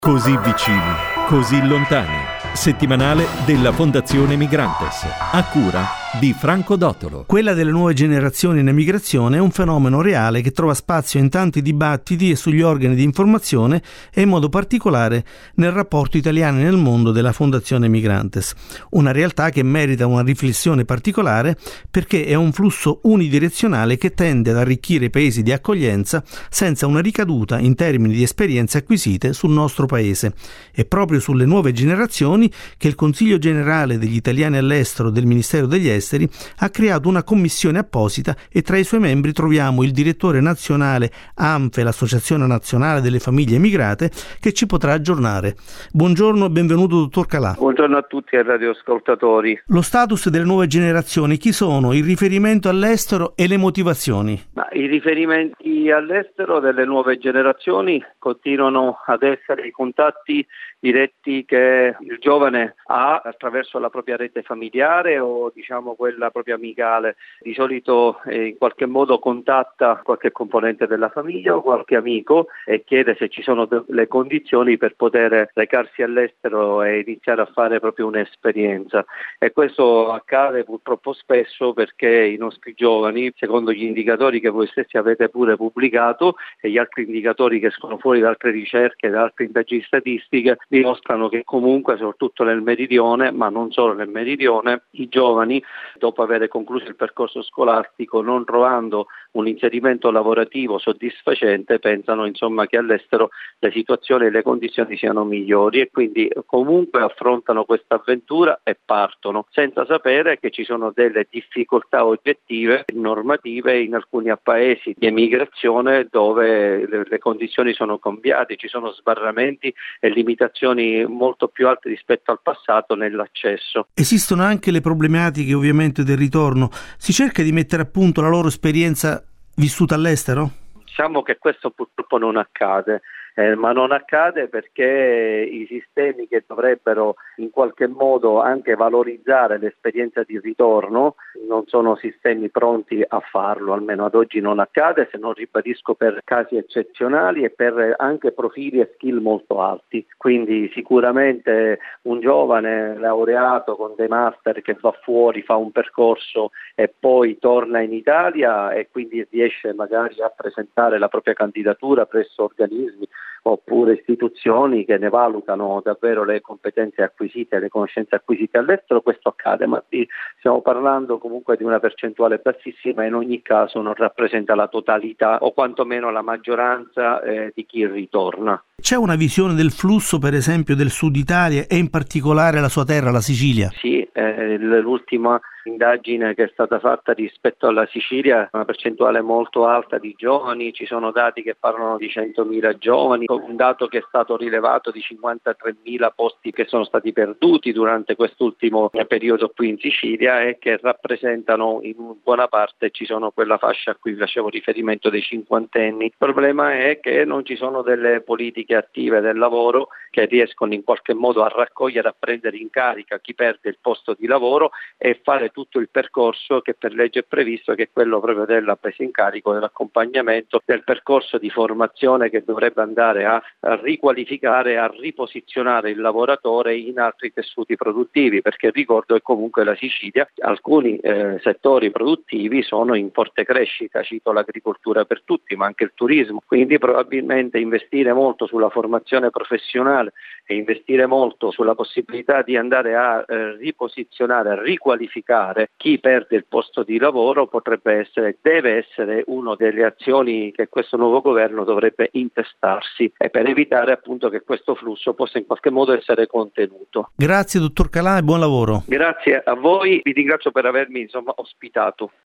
Così vicini, così lontani. Settimanale della Fondazione Migrantes, a cura di Franco Dottolo. Quella delle nuove generazioni in emigrazione è un fenomeno reale che trova spazio in tanti dibattiti e sugli organi di informazione e in modo particolare nel rapporto italiani nel mondo della Fondazione Migrantes. Una realtà che merita una riflessione particolare perché è un flusso unidirezionale che tende ad arricchire i paesi di accoglienza senza una ricaduta in termini di esperienze acquisite sul nostro paese. È proprio sulle nuove generazioni che il Consiglio Generale degli Italiani all'estero del Ministero degli Esteri ha creato una commissione apposita e tra i suoi membri troviamo il direttore nazionale ANFE, l'Associazione Nazionale delle Famiglie Emigrate, che ci potrà aggiornare. Buongiorno e benvenuto, dottor Calà. Buongiorno a tutti ai radioascoltatori. Lo status delle nuove generazioni, chi sono, il riferimento all'estero e le motivazioni? I riferimenti all'estero delle nuove generazioni continuano ad essere i contatti diretti che il giovane ha attraverso la propria rete familiare o quella propria amicale. Di solito in qualche modo contatta qualche componente della famiglia o qualche amico e chiede se ci sono le condizioni per poter recarsi all'estero e iniziare a fare proprio un'esperienza. E questo accade purtroppo spesso perché i nostri giovani, secondo gli indicatori che voi stessi avete pure pubblicato e gli altri indicatori che escono fuori da altre ricerche, da altre indagini statistiche, dimostrano che comunque, soprattutto nel meridione, ma non solo nel meridione, i giovani, dopo aver concluso il percorso scolastico, non trovando un inserimento lavorativo soddisfacente, pensano che all'estero le situazioni e le condizioni siano migliori e quindi comunque affrontano questa avventura e partono, senza sapere che ci sono delle difficoltà oggettive, normative in alcuni paesi di emigrazione dove le condizioni sono cambiate, ci sono sbarramenti e limitazioni molto più alte rispetto al passato nell'accesso. Esistono anche le problematiche ovviamente del ritorno. Si cerca di mettere a punto la loro esperienza vissuta all'estero? Diciamo che questo purtroppo non accade. Ma non accade perché i sistemi che dovrebbero in qualche modo anche valorizzare l'esperienza di ritorno non sono sistemi pronti a farlo, almeno ad oggi non accade, se non ribadisco per casi eccezionali e per anche profili e skill molto alti. Quindi sicuramente un giovane laureato con dei master che va fuori, fa un percorso e poi torna in Italia e quindi riesce magari a presentare la propria candidatura presso organismi oppure istituzioni che ne valutano davvero le competenze acquisite e le conoscenze acquisite all'estero, questo accade, ma stiamo parlando comunque di una percentuale bassissima e in ogni caso non rappresenta la totalità o quantomeno la maggioranza di chi ritorna. C'è una visione del flusso, per esempio, del Sud Italia e in particolare la sua terra, la Sicilia? Sì, l'ultima indagine che è stata fatta rispetto alla Sicilia, una percentuale molto alta di giovani, ci sono dati che parlano di 100.000 giovani, un dato che è stato rilevato di 53.000 posti che sono stati perduti durante quest'ultimo periodo qui in Sicilia e che rappresentano in buona parte, ci sono quella fascia a cui facevo riferimento dei cinquantenni. Il problema è che non ci sono delle politiche attive del lavoro che riescono in qualche modo a raccogliere, a prendere in carica chi perde il posto di lavoro e fare tutto il percorso che per legge è previsto, che è quello proprio della presa in carico, dell'accompagnamento, del percorso di formazione che dovrebbe andare a riqualificare, a riposizionare il lavoratore in altri tessuti produttivi, perché ricordo che comunque la Sicilia, alcuni settori produttivi sono in forte crescita, cito l'agricoltura per tutti, ma anche il turismo, quindi probabilmente investire molto sulla formazione professionale e investire molto sulla possibilità di andare a riposizionare, a riqualificare chi perde il posto di lavoro potrebbe essere, deve essere una delle azioni che questo nuovo governo dovrebbe intestarsi e per evitare appunto che questo flusso possa in qualche modo essere contenuto. Grazie dottor Calà e buon lavoro. Grazie a voi, vi ringrazio per avermi ospitato.